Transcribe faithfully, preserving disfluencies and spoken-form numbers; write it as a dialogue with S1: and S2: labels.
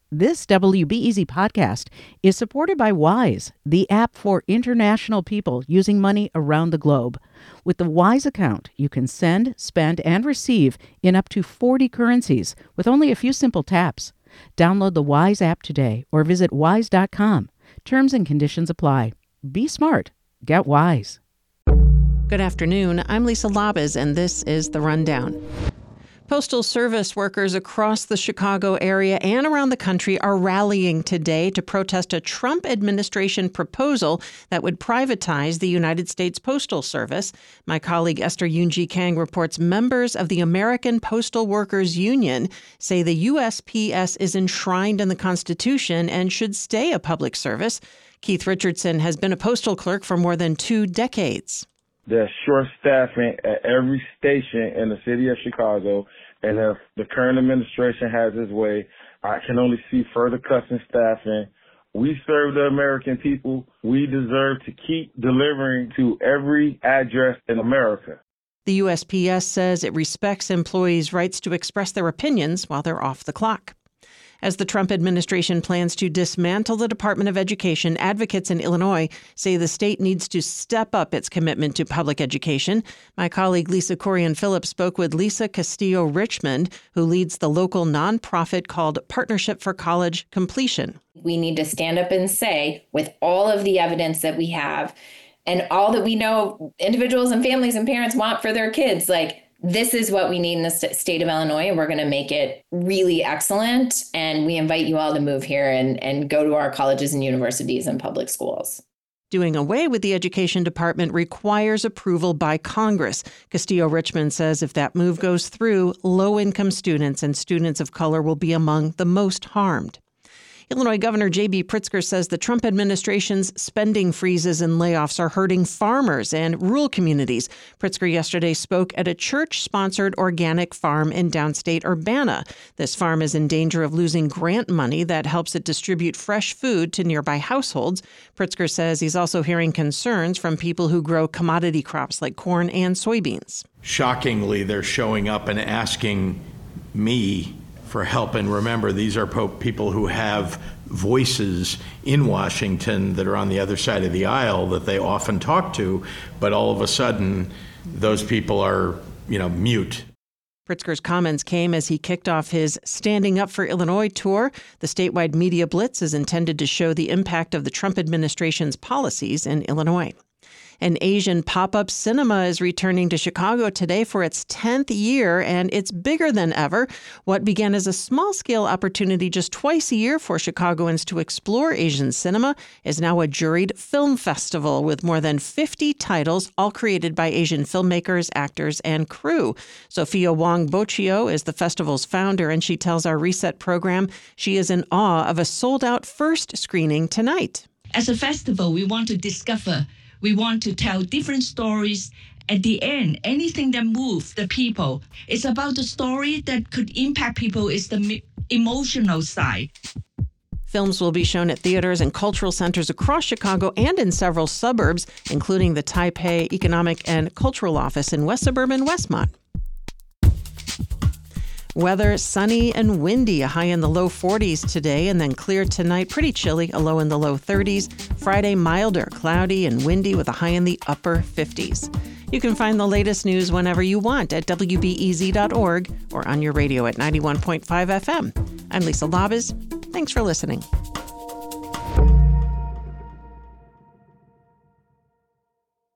S1: This W B E Z podcast is supported by Wise, the app for international people using money around the globe. With the Wise account, you can send, spend, and receive in up to forty currencies with only a few simple taps. Download the Wise app today or visit wise dot com. Terms and conditions apply. Be smart. Get Wise.
S2: Good afternoon. I'm Lisa Labez, and this is The Rundown. Postal Service workers across the Chicago area and around the country are rallying today to protest a Trump administration proposal that would privatize the United States Postal Service. My colleague Esther Yoon-Ji Kang reports members of the American Postal Workers Union say the U S P S is enshrined in the Constitution and should stay a public service. Keith Richardson has been a postal clerk for more than two decades.
S3: There's short staffing at every station in the city of Chicago, and if the current administration has its way, I can only see further cuts in staffing. We serve the American people. We deserve to keep delivering to every address in America.
S2: The U S P S says it respects employees' rights to express their opinions while they're off the clock. As the Trump administration plans to dismantle the Department of Education, advocates in Illinois say the state needs to step up its commitment to public education. My colleague Lisa Corian-Phillips spoke with Lisa Castillo-Richmond, who leads the local nonprofit called Partnership for College Completion.
S4: We need to stand up and say, with all of the evidence that we have and all that we know individuals and families and parents want for their kids, like, this is what we need in the st- state of Illinois, and we're going to make it really excellent. And we invite you all to move here and, and go to our colleges and universities and public schools.
S2: Doing away with the education department requires approval by Congress. Castillo-Richmond says if that move goes through, low-income students and students of color will be among the most harmed. Illinois Governor J B Pritzker says the Trump administration's spending freezes and layoffs are hurting farmers and rural communities. Pritzker yesterday spoke at a church-sponsored organic farm in downstate Urbana. This farm is in danger of losing grant money that helps it distribute fresh food to nearby households. Pritzker says he's also hearing concerns from people who grow commodity crops like corn and soybeans.
S5: Shockingly, they're showing up and asking me for help. And remember, these are po- people who have voices in Washington that are on the other side of the aisle that they often talk to, but all of a sudden, those people are, you know, mute.
S2: Pritzker's comments came as he kicked off his Standing Up for Illinois tour. The statewide media blitz is intended to show the impact of the Trump administration's policies in Illinois. An Asian pop-up cinema is returning to Chicago today for its tenth year, and it's bigger than ever. What began as a small-scale opportunity just twice a year for Chicagoans to explore Asian cinema is now a juried film festival with more than fifty titles, all created by Asian filmmakers, actors, and crew. Sophia Wong Bochio is the festival's founder, and she tells our Reset program she is in awe of a sold-out first screening tonight.
S6: As a festival, we want to discover We want to tell different stories. At the end, anything that moves the people. It's about the story that could impact people. It's the emotional side.
S2: Films will be shown at theaters and cultural centers across Chicago and in several suburbs, including the Taipei Economic and Cultural Office in West Suburban Westmont. Weather, sunny and windy, a high in the low forties today, and then clear tonight, pretty chilly, a low in the low thirties. Friday, milder, cloudy and windy with a high in the upper fifties. You can find the latest news whenever you want at W B E Z dot org or on your radio at ninety-one point five F M. I'm Lisa Labez. Thanks for listening.